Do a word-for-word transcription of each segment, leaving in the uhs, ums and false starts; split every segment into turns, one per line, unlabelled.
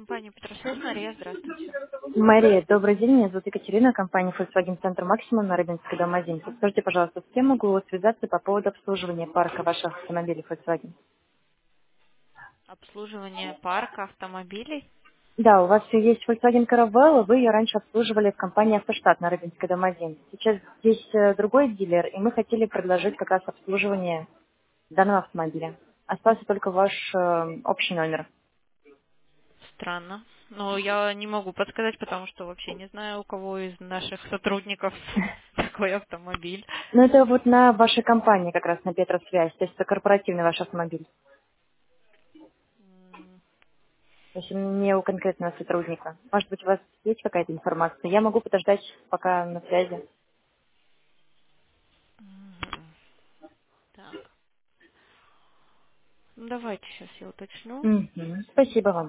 Компания Петросвязь, Мария, здравствуйте.
Мария, добрый день. Меня зовут Екатерина, компания Volkswagen Центр Максимум на Рыбинской, дом один. Скажите, пожалуйста, с кем могу связаться по поводу обслуживания парка ваших автомобилей Volkswagen?
Обслуживание парка автомобилей.
Да, у вас есть Volkswagen Caravelle, вы ее раньше обслуживали в компании Автоштат на Рыбинской, дом один. Сейчас здесь э, другой дилер, и мы хотели предложить как раз обслуживание данного автомобиля. Остался только ваш э, общий номер.
Странно. Но я не могу подсказать, потому что вообще не знаю, у кого из наших сотрудников такой автомобиль.
Ну, это вот на вашей компании как раз, на Петросвязь, то есть это корпоративный ваш автомобиль.
М,
То есть не у конкретного сотрудника. Может быть, у вас есть какая-то информация? Я могу подождать, пока на связи.
мгм. Так. Ну, давайте сейчас я уточню.
Мгм. Спасибо вам.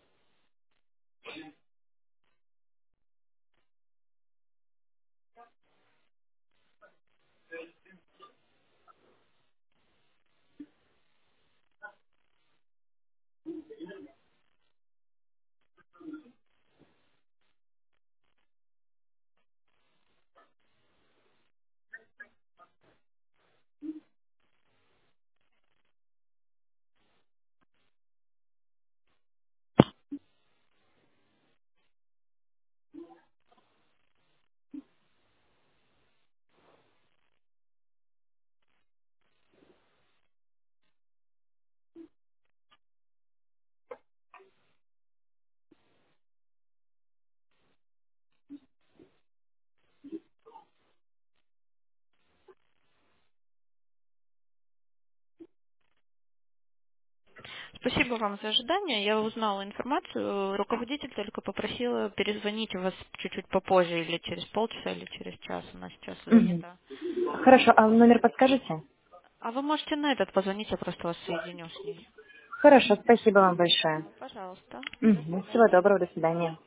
Спасибо вам за ожидание. Я узнала информацию. Руководитель только попросила перезвонить вас чуть-чуть попозже, или через полчаса, или через час. Она сейчас
Мгм.
занята.
Хорошо, а номер подскажете?
А вы можете на этот позвонить, я просто вас соединю с ней.
Хорошо, спасибо вам большое.
Пожалуйста.
Мгм. Всего доброго, до свидания.